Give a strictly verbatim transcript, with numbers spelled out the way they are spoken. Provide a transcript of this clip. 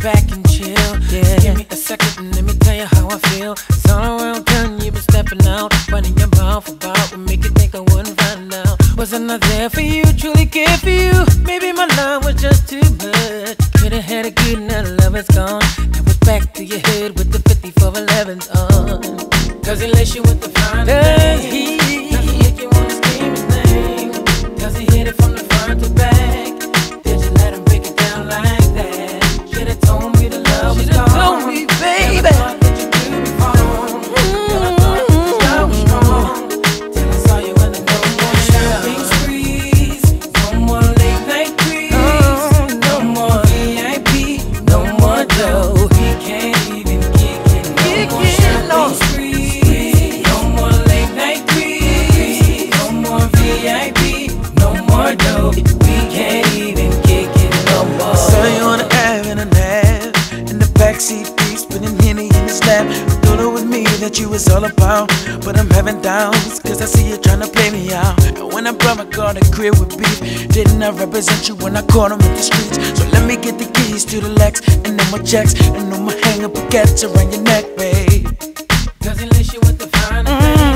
back and chill. Yeah. Give me a second and let me tell you how I feel. It's all around town, you've been stepping out, running your mouth about what make you think I wouldn't find out. Was I not there for you, truly cared for you? Maybe my love was just too much. Could've had a good night, love is gone. Now it's back to your head with the fifty-four elevens on. Cause he lace you with the fine thing. Does he make you wanna scream his name? Does he hit it from the front to back? Did you let him break it down like that? Should've told me the love was gone. Should've told me, baby. Never thought that you do me wrong. Never thought that this love was strong. Till I saw you in the no more shopping sprees. No more late night creeps. Oh, no more V I P. No more dough. We can't even kick it. No more shopping sprees. No more late night creeps. No more V I P. No more dough. We can't even kick it no more. I saw you on the Ave in a nap, in the backseat, deep spinning Henny in his lap. I thought it was me that you was all about, but I'm having doubts, cause I see you trying to play me out. And when I brought my car to crib with beef, didn't I represent you when I caught him in the streets? So let me get the keys to the Lex, and then my checks, and no more hang up baguettes around your neck, babe. Cause he lace you with the fine thing.